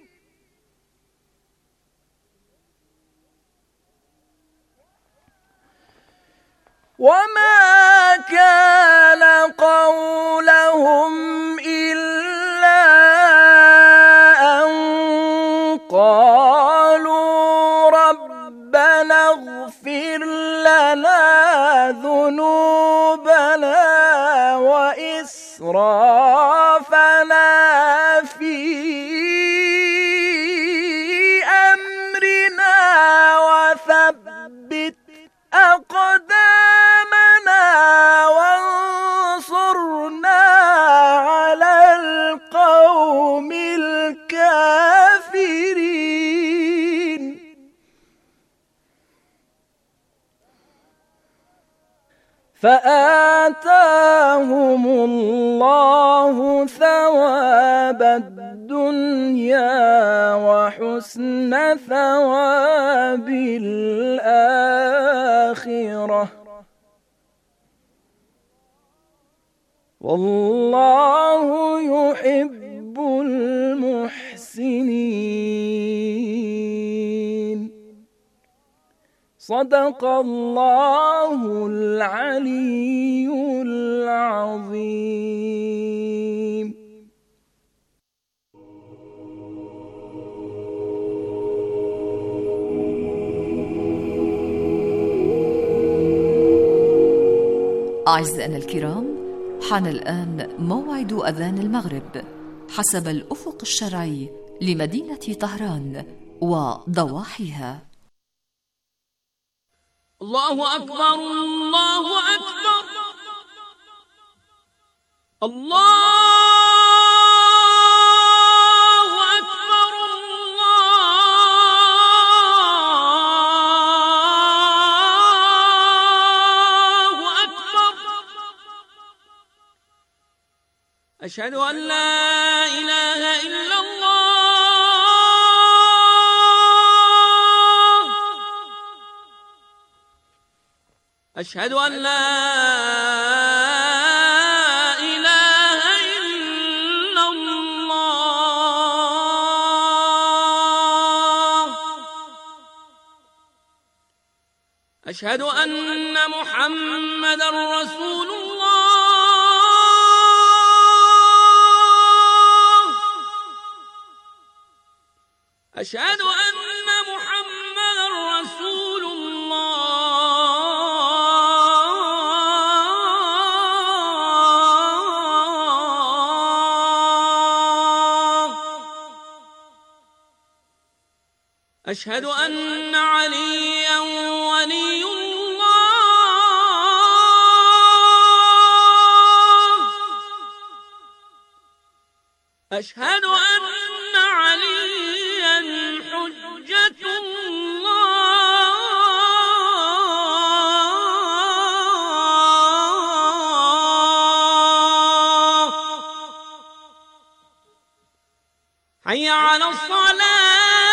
وما كان قولهم إلا أن قالوا ربنا اغفر لنا ذنوبنا وإسرافنا في أمرنا وثبت أقدامنا وانصرنا على القوم الكافرين. فآتاهم الله ثواب الدنيا وحسن ثواب الآخرة والله يحب المحسنين. صدق الله العلي العظيم. أعزائنا الكرام، حان الآن موعد أذان المغرب حسب الأفق الشرعي لمدينة طهران وضواحيها. الله أكبر الله أكبر الله أكبر الله أكبر. أشهد أن لا إله إلا الله أشهد أن لا إله إلا الله أشهد أن محمدا رسول الله أشهد أن محمدا رسول الله. أشهد أن عليا ولي الله. أشهد أن عليا حجة الله. حي على الصلاة.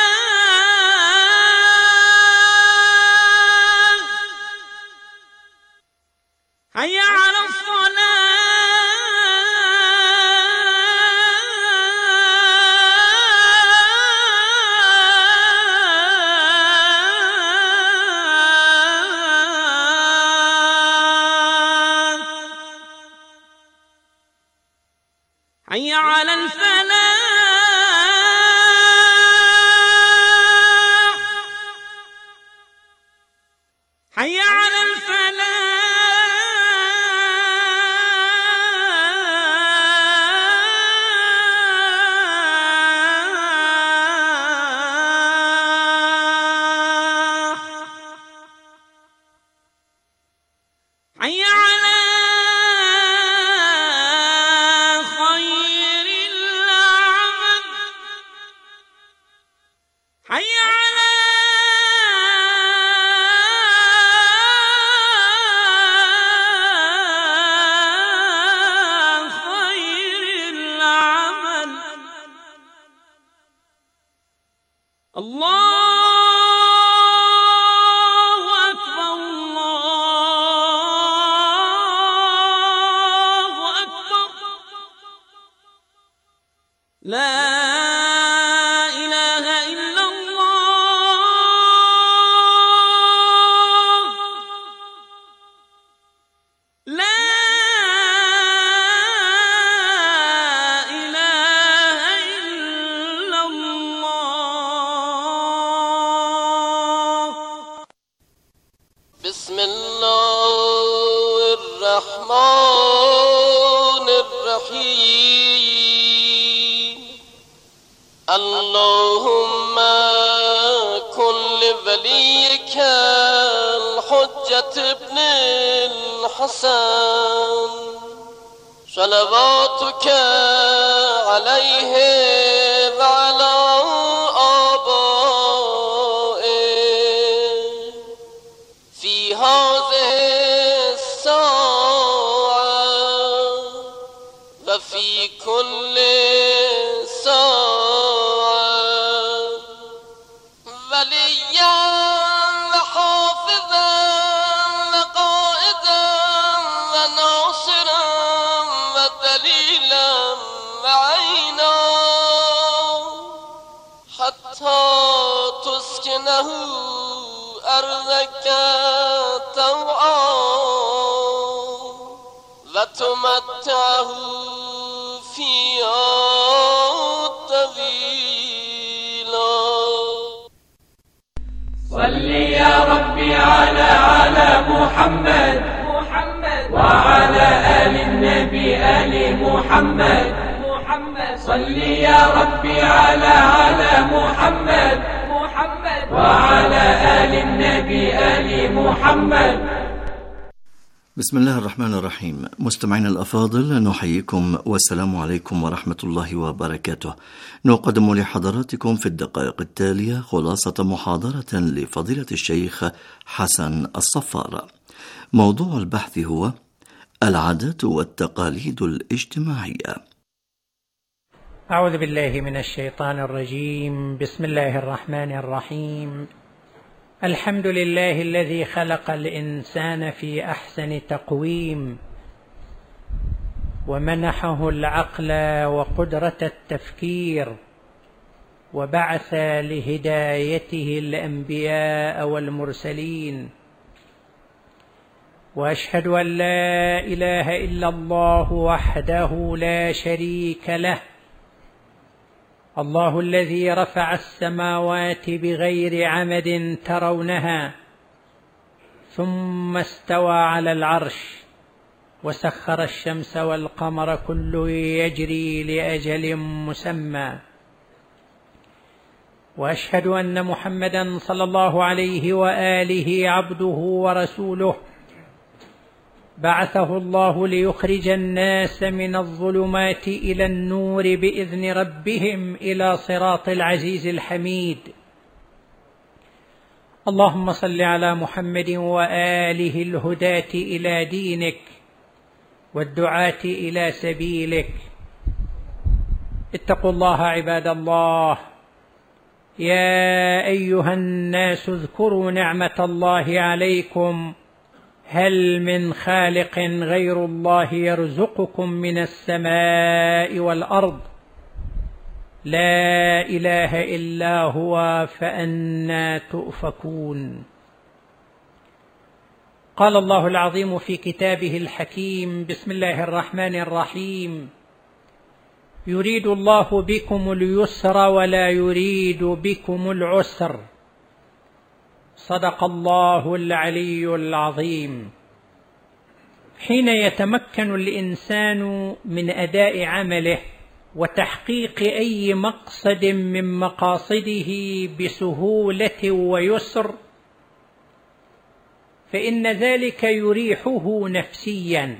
حي على الصلاة. حي على الفلاح. حي على الفلاح. حي على خير العمل. حي على خير العمل. الله أكبر. الله أكبر. لا إله إلا الله. لا إله إلا الله. بسم الله الرحمن الرحيم. اللهم كن لوليك الحجة ابن الحسن صلواتك عليه وعلى آبائه في هذه الساعة وفي كل ساعة وليا وحافظا وقائدا وناصرا ودليلا وعينا حتى تسكنه أرضك طوعا وتمتعه فيها طويلا. صل يا ربي على على محمد محمد وعلى آل النبي آل محمد محمد. صل يا ربي على على محمد محمد وعلى آل النبي آل محمد. بسم الله الرحمن الرحيم. مستمعينا الأفاضل، نحييكم والسلام عليكم ورحمة الله وبركاته. نقدم لحضراتكم في الدقائق التالية خلاصة محاضرة لفضيلة الشيخ حسن الصفار. موضوع البحث هو العادات والتقاليد الاجتماعية. أعوذ بالله من الشيطان الرجيم. بسم الله الرحمن الرحيم. الحمد لله الذي خلق الإنسان في أحسن تقويم ومنحه العقل وقدرة التفكير وبعث لهدايته الأنبياء والمرسلين. وأشهد أن لا إله إلا الله وحده لا شريك له الله الذي رفع السماوات بغير عمد ترونها ثم استوى على العرش وسخر الشمس والقمر كل يجري لأجل مسمى. وأشهد أن محمدا صلى الله عليه وآله عبده ورسوله بعثه الله ليخرج الناس من الظلمات إلى النور بإذن ربهم إلى صراط العزيز الحميد. اللهم صل على محمد وآله الهداة إلى دينك والدعاة إلى سبيلك. اتقوا الله عباد الله. يا أيها الناس اذكروا نعمة الله عليكم، هل من خالق غير الله يرزقكم من السماء والأرض؟ لا إله إلا هو فأنى تؤفكون. قال الله العظيم في كتابه الحكيم: بسم الله الرحمن الرحيم: يريد الله بكم اليسر ولا يريد بكم العسر. صدق الله العلي العظيم. حين يتمكن الإنسان من أداء عمله وتحقيق أي مقصد من مقاصده بسهولة ويسر، فإن ذلك يريحه نفسيا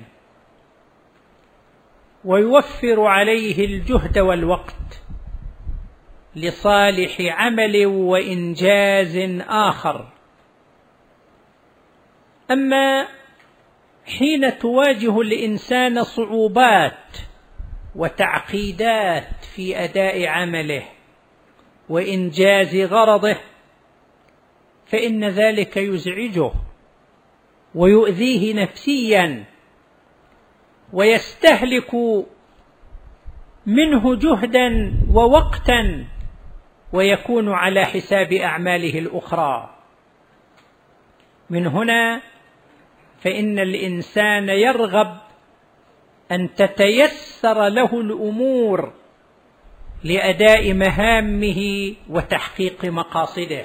ويوفر عليه الجهد والوقت لصالح عمل وإنجاز آخر. أما حين تواجه الإنسان صعوبات وتعقيدات في أداء عمله وإنجاز غرضه، فإن ذلك يزعجه ويؤذيه نفسيا ويستهلك منه جهدا ووقتا، ويكون على حساب أعماله الأخرى. من هنا فإن الإنسان يرغب أن تتيسر له الأمور لأداء مهامه وتحقيق مقاصده.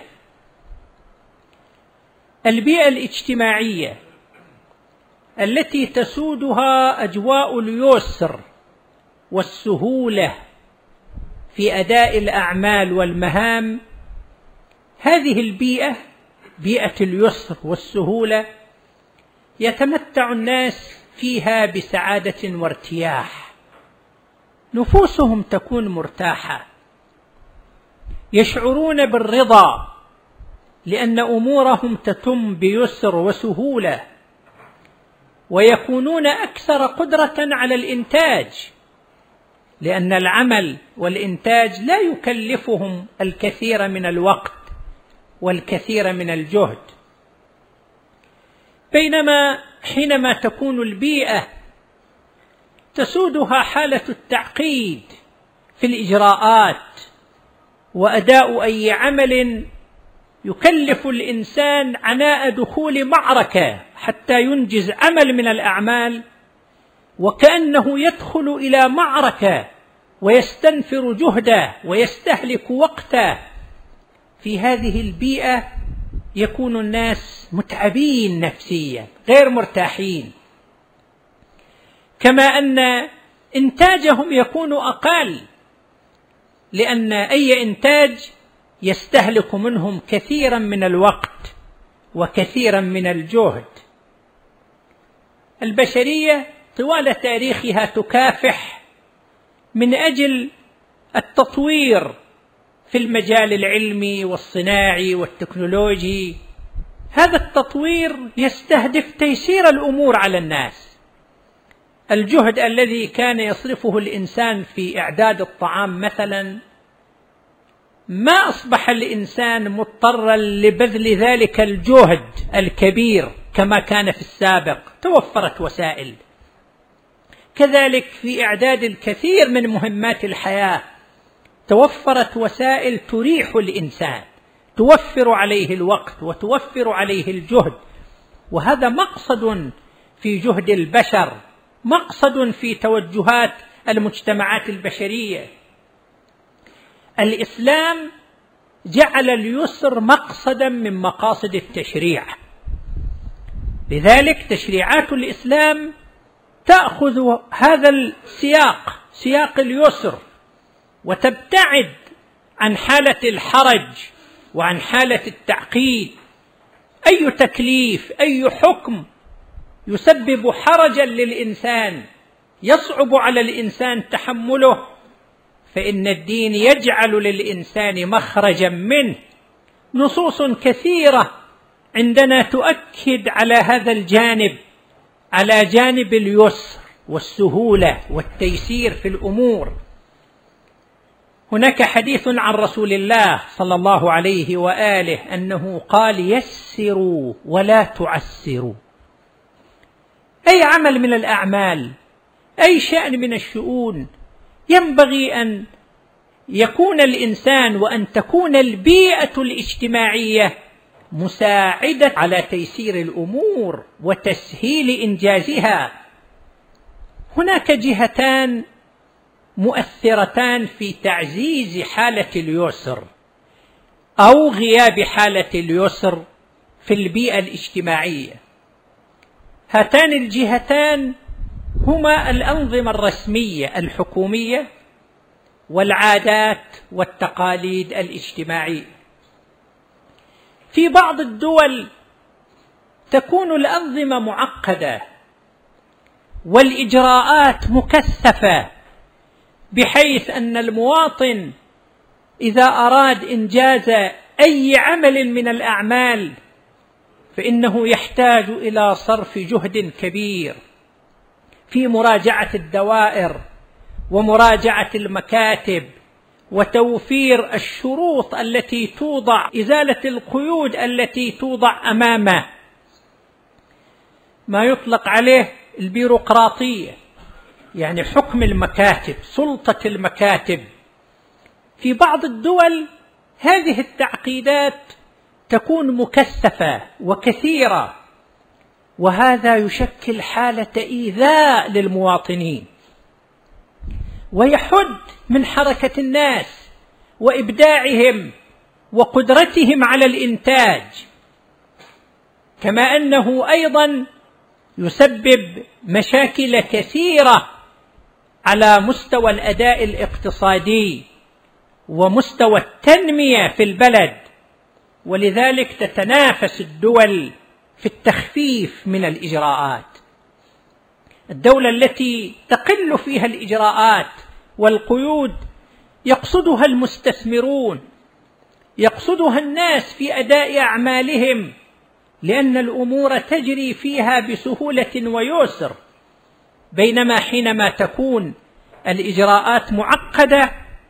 البيئة الاجتماعية التي تسودها أجواء اليسر والسهولة في أداء الأعمال والمهام، هذه البيئة، بيئة اليسر والسهولة، يتمتع الناس فيها بسعادة وارتياح، نفوسهم تكون مرتاحة، يشعرون بالرضا لأن أمورهم تتم بيسر وسهولة، ويكونون أكثر قدرة على الإنتاج، لأن العمل والإنتاج لا يكلفهم الكثير من الوقت والكثير من الجهد. بينما حينما تكون البيئة تسودها حالة التعقيد في الإجراءات وأداء أي عمل يكلف الإنسان عناء دخول معركة حتى ينجز عمل من الأعمال، وكأنه يدخل إلى معركة ويستنفر جهده ويستهلك وقته. في هذه البيئة يكون الناس متعبين نفسيا، غير مرتاحين، كما أن إنتاجهم يكون أقل، لأن أي إنتاج يستهلك منهم كثيرا من الوقت وكثيرا من الجهد. البشرية طوال تاريخها تكافح من أجل التطوير في المجال العلمي والصناعي والتكنولوجي. هذا التطوير يستهدف تيسير الأمور على الناس. الجهد الذي كان يصرفه الإنسان في إعداد الطعام مثلا، ما أصبح الإنسان مضطرا لبذل ذلك الجهد الكبير كما كان في السابق، توفرت وسائل. كذلك في إعداد الكثير من مهمات الحياة توفرت وسائل تريح الإنسان، توفر عليه الوقت وتوفر عليه الجهد، وهذا مقصد في جهد البشر، مقصد في توجهات المجتمعات البشرية. الإسلام جعل اليسر مقصدا من مقاصد التشريع، لذلك تشريعات الإسلام تأخذ هذا السياق، سياق اليسر، وتبتعد عن حالة الحرج وعن حالة التعقيد. أي تكليف، أي حكم يسبب حرجا للإنسان يصعب على الإنسان تحمله، فإن الدين يجعل للإنسان مخرجا منه. نصوص كثيرة عندنا تؤكد على هذا الجانب، على جانب اليسر والسهولة والتيسير في الأمور. هناك حديث عن رسول الله صلى الله عليه وآله أنه قال: يسروا ولا تعسروا. أي عمل من الأعمال، أي شأن من الشؤون، ينبغي أن يكون الإنسان وأن تكون البيئة الاجتماعية مساعدة على تيسير الأمور وتسهيل إنجازها. هناك جهتان مؤثرتان في تعزيز حالة اليسر أو غياب حالة اليسر في البيئة الاجتماعية. هاتان الجهتان هما الأنظمة الرسمية الحكومية والعادات والتقاليد الاجتماعية. في بعض الدول تكون الأنظمة معقدة والإجراءات مكثفة، بحيث أن المواطن إذا أراد إنجاز أي عمل من الأعمال فإنه يحتاج إلى صرف جهد كبير في مراجعة الدوائر ومراجعة المكاتب وتوفير الشروط التي توضع، إزالة القيود التي توضع أمامه، ما يطلق عليه البيروقراطية، يعني حكم المكاتب، سلطة المكاتب. في بعض الدول هذه التعقيدات تكون مكثفة وكثيرة، وهذا يشكل حالة إيذاء للمواطنين ويحد من حركة الناس وإبداعهم وقدرتهم على الإنتاج، كما أنه أيضا يسبب مشاكل كثيرة على مستوى الأداء الاقتصادي ومستوى التنمية في البلد. ولذلك تتنافس الدول في التخفيف من الإجراءات. الدولة التي تقل فيها الإجراءات والقيود يقصدها المستثمرون، يقصدها الناس في أداء أعمالهم، لأن الأمور تجري فيها بسهولة ويسر. بينما حينما تكون الإجراءات معقدة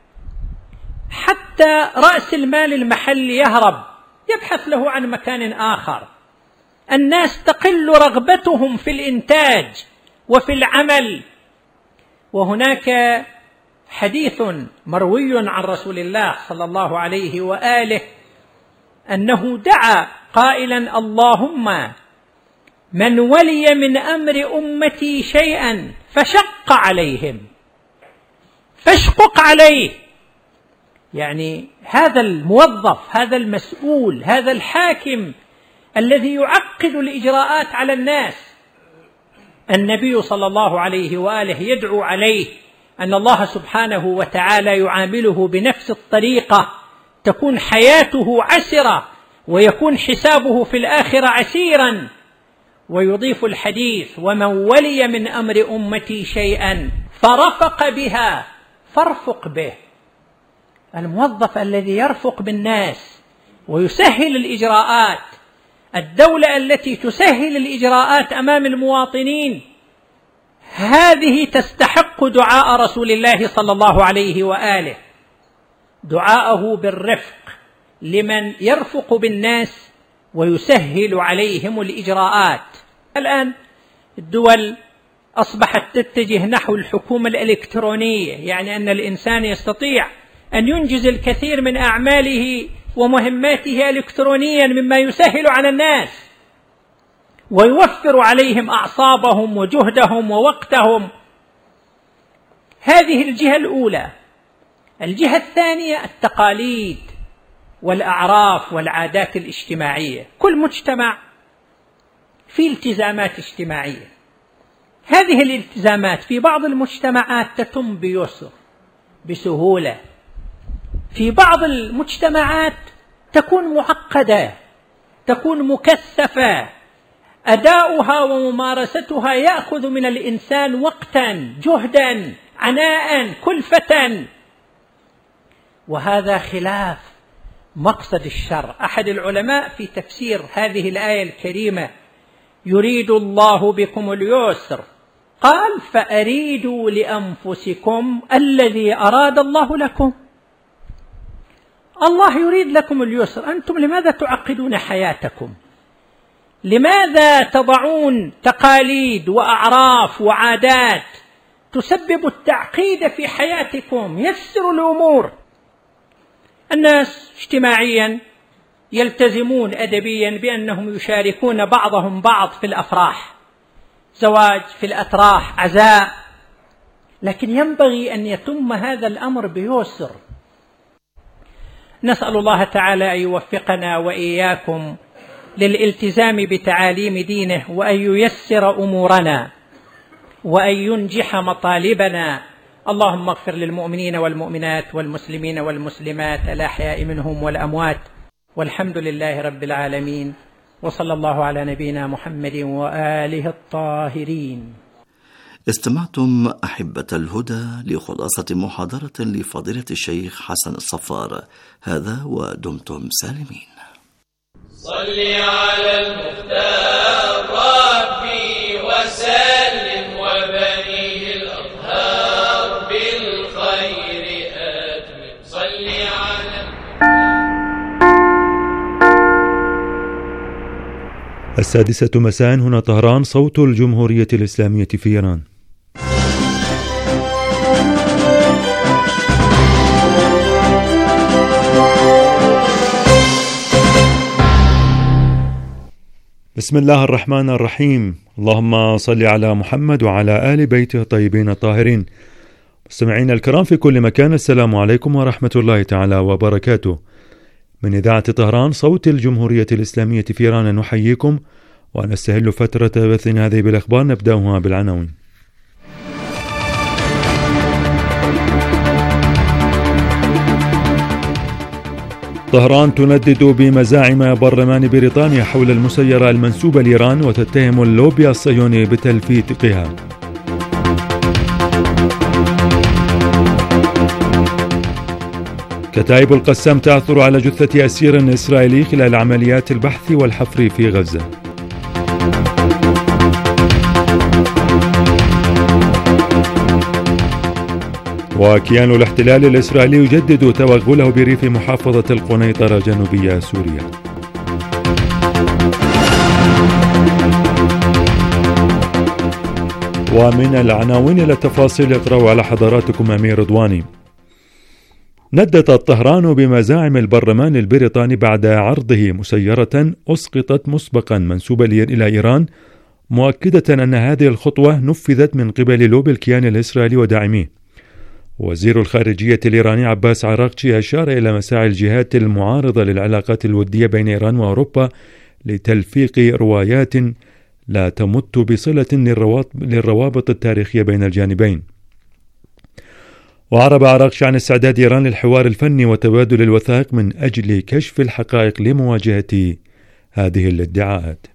حتى رأس المال المحلي يهرب، يبحث له عن مكان آخر. الناس تقل رغبتهم في الإنتاج وفي العمل. وهناك حديث مروي عن رسول الله صلى الله عليه وآله أنه دعا قائلا: اللهم من ولي من أمر أمتي شيئا فشق عليهم فاشقق عليه. يعني هذا الموظف، هذا المسؤول، هذا الحاكم الذي يعقد الإجراءات على الناس، النبي صلى الله عليه وآله يدعو عليه أن الله سبحانه وتعالى يعامله بنفس الطريقة، تكون حياته عسرة ويكون حسابه في الآخرة عسيرا. ويضيف الحديث: ومن ولي من أمر أمتي شيئا فرفق بها فارفق به. الموظف الذي يرفق بالناس ويسهل الإجراءات، الدولة التي تسهل الإجراءات أمام المواطنين، هذه تستحق دعاء رسول الله صلى الله عليه وآله، دعاءه بالرفق لمن يرفق بالناس ويسهل عليهم الإجراءات. الآن الدول أصبحت تتجه نحو الحكومة الإلكترونية، يعني أن الإنسان يستطيع أن ينجز الكثير من أعماله ومهماته إلكترونيا، مما يسهل على الناس ويوفر عليهم أعصابهم وجهدهم ووقتهم. هذه الجهة الأولى. الجهة الثانية التقاليد والأعراف والعادات الاجتماعية. كل مجتمع فيه التزامات اجتماعية، هذه الالتزامات في بعض المجتمعات تتم بيسر بسهولة، في بعض المجتمعات تكون معقدة، تكون مكثفة، أداؤها وممارستها يأخذ من الإنسان وقتا، جهدا، عناء، كلفة، وهذا خلاف مقصد الشرع. أحد العلماء في تفسير هذه الآية الكريمة يريد الله بكم اليسر قال فأريدوا لأنفسكم الذي أراد الله لكم. الله يريد لكم اليسر، أنتم لماذا تعقدون حياتكم؟ لماذا تضعون تقاليد وأعراف وعادات تسبب التعقيد في حياتكم؟ يسروا الأمور. الناس اجتماعيا يلتزمون أدبيا بأنهم يشاركون بعضهم بعض في الأفراح، زواج، في الأتراح، عزاء، لكن ينبغي أن يتم هذا الأمر بيسر. نسأل الله تعالى أن يوفقنا وإياكم للالتزام بتعاليم دينه، وأن ييسر أمورنا، وأن ينجح مطالبنا. اللهم اغفر للمؤمنين والمؤمنات والمسلمين والمسلمات الأحياء منهم والأموات، والحمد لله رب العالمين، وصلى الله على نبينا محمد وآله الطاهرين. استمعتم أحبة الهدى لخلاصة محاضرة لفضيلة الشيخ حسن الصفار. هذا ودمتم سالمين. صل على المختار ربي وسلم وبنيه الأطهار بالخير أتمم. صل على السادسة مساء، هنا طهران، صوت الجمهورية الإسلامية في إيران. بسم الله الرحمن الرحيم. اللهم صل على محمد وعلى آل بيته الطيبين الطاهرين. مستمعينا الكرام في كل مكان، السلام عليكم ورحمة الله تعالى وبركاته. من إذاعة طهران صوت الجمهورية الإسلامية في إيران نحييكم ونستهل فترة بثنا هذه بالأخبار، نبدأها بالعناوين. طهران تندد بمزاعم برلمان بريطانيا حول المسيرة المنسوبة لإيران وتتهم اللوبي الصهيوني بتلفيقها. كتائب القسام تعثر على جثة أسير إسرائيلي خلال عمليات البحث والحفر في غزة. وكيان الاحتلال الإسرائيلي يجدد توغله بريف محافظة القنيطرة جنوبية سوريا. ومن العناوين إلى التفاصيل يقرأ على حضراتكم أمير رضواني. ندت طهران بمزاعم البرلمان البريطاني بعد عرضه مسيرة أسقطت مسبقا منسوبة إلى إيران، مؤكدة أن هذه الخطوة نفذت من قبل لوبي الكيان الإسرائيلي وداعميه. وزير الخارجية الإيراني عباس عراقچي أشار إلى مساعي الجهات المعارضة للعلاقات الودية بين إيران وأوروبا لتلفيق روايات لا تمت بصلة للروابط التاريخية بين الجانبين. وعرب عراقچي عن استعداد إيران للحوار الفني وتبادل الوثائق من أجل كشف الحقائق لمواجهة هذه الادعاءات.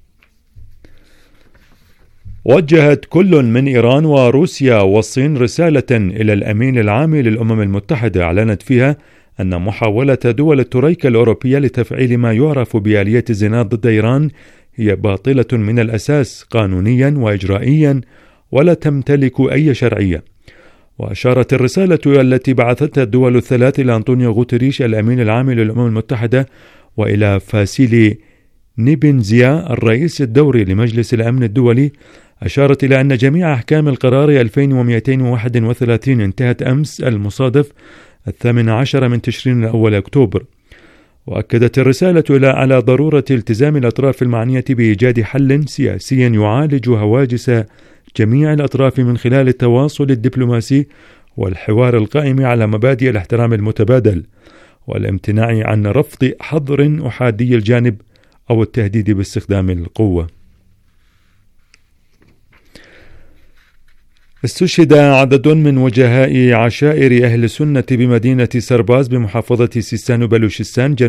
وجهت كل من إيران وروسيا والصين رسالة إلى الأمين العام للأمم المتحدة أعلنت فيها أن محاولة دول الترويكا الأوروبية لتفعيل ما يعرف بآلية الزناد ضد إيران هي باطلة من الأساس قانونيا وإجرائيا ولا تمتلك أي شرعية. وأشارت الرسالة التي بعثتها الدول الثلاث إلى أنطونيو غوتريش الأمين العام للأمم المتحدة وإلى فاسيلي نيبنزيا الرئيس الدوري لمجلس الأمن الدولي، أشارت إلى أن جميع أحكام القرار ألفين ومئتين وواحد وثلاثين انتهت أمس المصادف الثامن عشر من تشرين الأول أكتوبر. وأكدت الرسالة إلى على ضرورة التزام الأطراف المعنية بإيجاد حل سياسي يعالج هواجس جميع الأطراف من خلال التواصل الدبلوماسي والحوار القائم على مبادئ الاحترام المتبادل والامتناع عن رفض حظر أحادي الجانب أو التهديد باستخدام القوة. استشهد عدد من وجهاء عشائر أهل السنة بمدينة سرباز بمحافظة سيستان وبلوشستان